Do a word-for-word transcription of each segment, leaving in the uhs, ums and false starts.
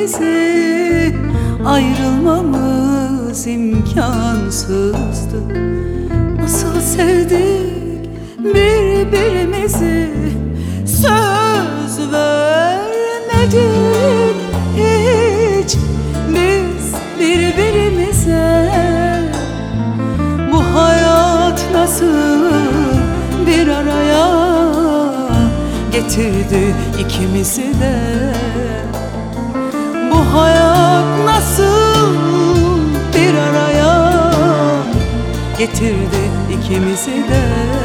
bizi ayrılmamız imkansızdı. Nasıl sevdik birbirimizi, söz vermedik hiç biz birbirimize. Bu hayat nasıl bir araya getirdi ikimizi de. Bu hayat nasıl bir araya getirdi ikimizi de.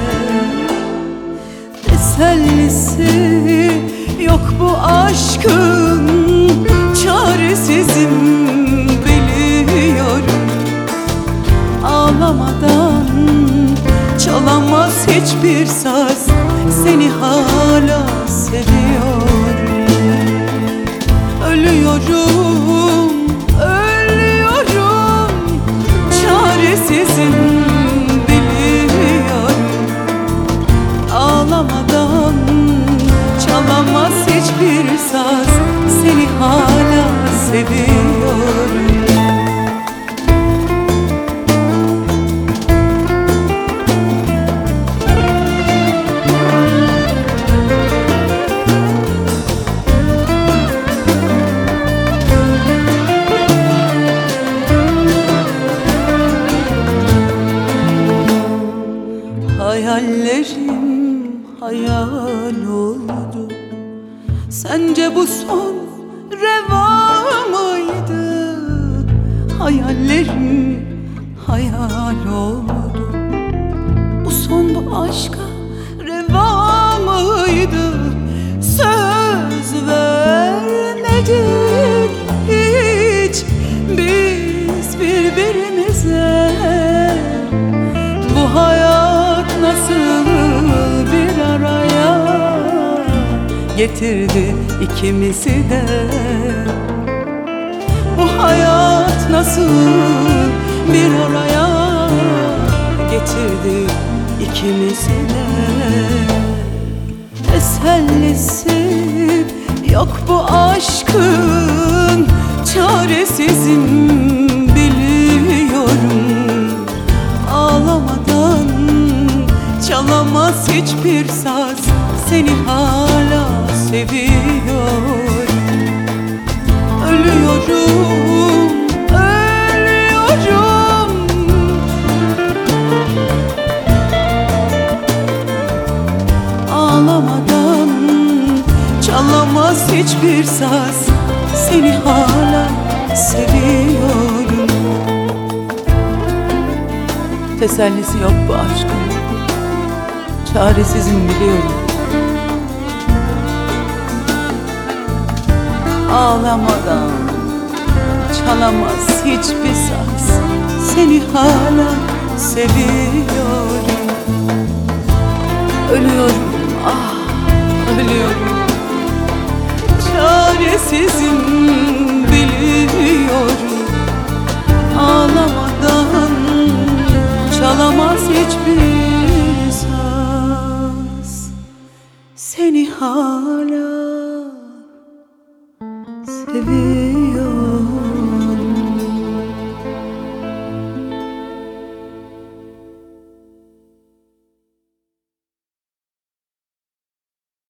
Tesellisi yok bu aşkın, çaresizim biliyorum. Ağlamadan çalamaz hiçbir saz, seni hala seviyorum. Ölüyorum, ölüyorum, çaresizim biliyorum. Ağlamadan çalamaz hiçbir saz, seni hala seviyorum. Hayallerim hayal oldu. Sence bu son reva mıydı? Hayallerim hayal oldu. Bu son bu aşka reva mıydı? Söz vermedik hiç biz birbirimize. Bu hayat nasıl bir araya getirdi ikimizi de. Bu hayat nasıl bir araya getirdi ikimizi de. Tesellisi yok bu aşkın, çaresizim biliyorum. Ağlamadan çalamaz hiçbir saz, seni hala seviyorum. Ölüyorum, ölüyorum, ağlamadan çalamaz hiçbir saz, seni hala seviyorum. Tesellisi yok bu aşkın, çaresizim biliyorum. Ağlamadan çalamaz hiçbir saz, seni hala seviyorum. Ölüyorum, ah ölüyorum, çaresizim biliyorum. Ağlamadan çalamaz hiçbir saz, seni hala seviyorum.